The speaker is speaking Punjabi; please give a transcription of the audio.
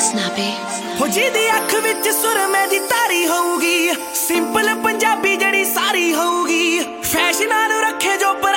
ਹੋ ਜਿਹਦੀ ਅੱਖ ਵਿੱਚ ਸੁਰਮੇ ਦੀ ਤਾਰੀ ਹੋਊਗੀ, ਸਿੰਪਲ ਪੰਜਾਬੀ ਜਿਹੜੀ ਸਾਰੀ ਹੋਊਗੀ, ਫੈਸ਼ਨਾਂ ਨੂੰ ਰੱਖੇ ਜੋ